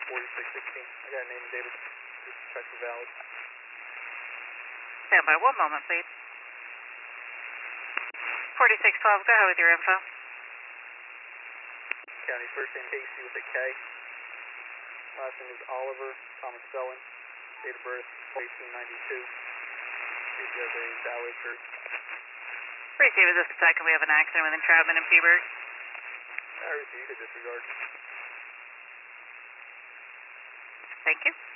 4616. I got a name, David. Just check for valid. Stand by 1 moment, please. 4612, go ahead with your info. County first name Casey with a K. Last name is Oliver Thomas Selling. Date of birth 1892. He has a Valley shirt. Receive this attack, and we have an accident with entrapment in Peaburg. I received a disregard. Thank you.